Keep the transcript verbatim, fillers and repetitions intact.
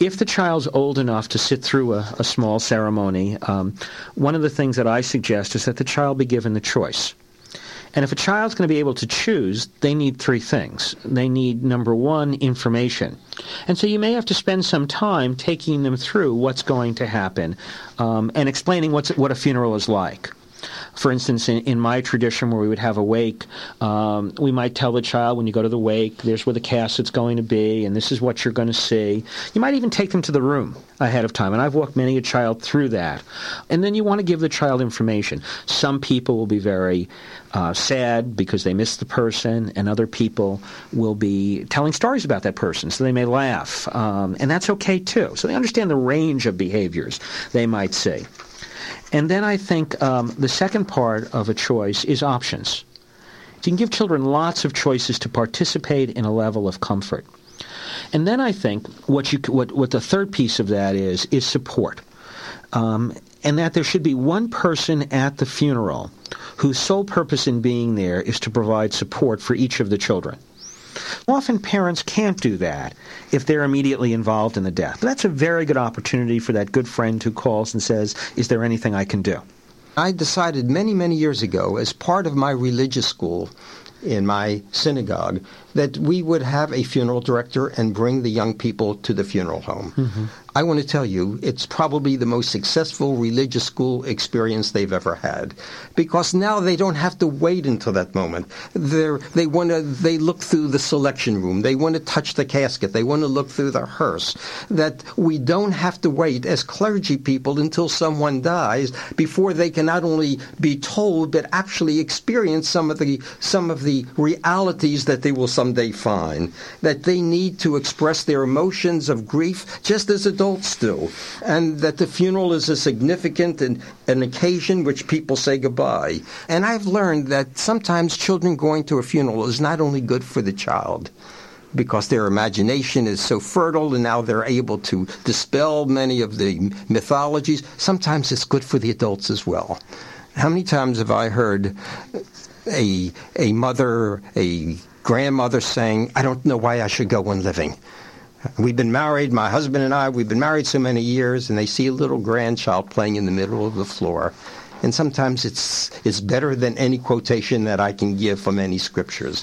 if the child's old enough to sit through a, a small ceremony, um, one of the things that I suggest is that the child be given the choice. And if a child's going to be able to choose, they need three things. They need, number one, information. And so you may have to spend some time taking them through what's going to happen um, and explaining what's, what a funeral is like. For instance, in, in my tradition where we would have a wake, um, we might tell the child, when you go to the wake, there's where the casket's going to be, and this is what you're going to see. You might even take them to the room ahead of time, and I've walked many a child through that. And then you want to give the child information. Some people will be very uh, sad because they miss the person, and other people will be telling stories about that person, so they may laugh. Um, and that's okay, too. So they understand the range of behaviors they might see. And then I think um, the second part of a choice is options. You can give children lots of choices to participate in a level of comfort. And then I think what you what what the third piece of that is is support, um, and that there should be one person at the funeral whose sole purpose in being there is to provide support for each of the children. Often parents can't do that if they're immediately involved in the death. But that's a very good opportunity for that good friend who calls and says, is there anything I can do? I decided many, many years ago, as part of my religious school in my synagogue, that we would have a funeral director and bring the young people to the funeral home. Mm-hmm. I want to tell you, it's probably the most successful religious school experience they've ever had, because now they don't have to wait until that moment. They're, they want to. They look through the selection room. They want to touch the casket. They want to look through the hearse. That we don't have to wait as clergy people until someone dies before they can not only be told but actually experience some of the some of the realities that they will someday find. That they need to express their emotions of grief just as adults do, and that the funeral is a significant and an occasion which people say goodbye. And I've learned that sometimes children going to a funeral is not only good for the child, because their imagination is so fertile and now they're able to dispel many of the mythologies. Sometimes it's good for the adults as well. How many times have I heard a a mother, a grandmother saying, I don't know why I should go on living. We've been married, my husband and I, we've been married so many years, and they see a little grandchild playing in the middle of the floor. And sometimes it's it's better than any quotation that I can give from any scriptures.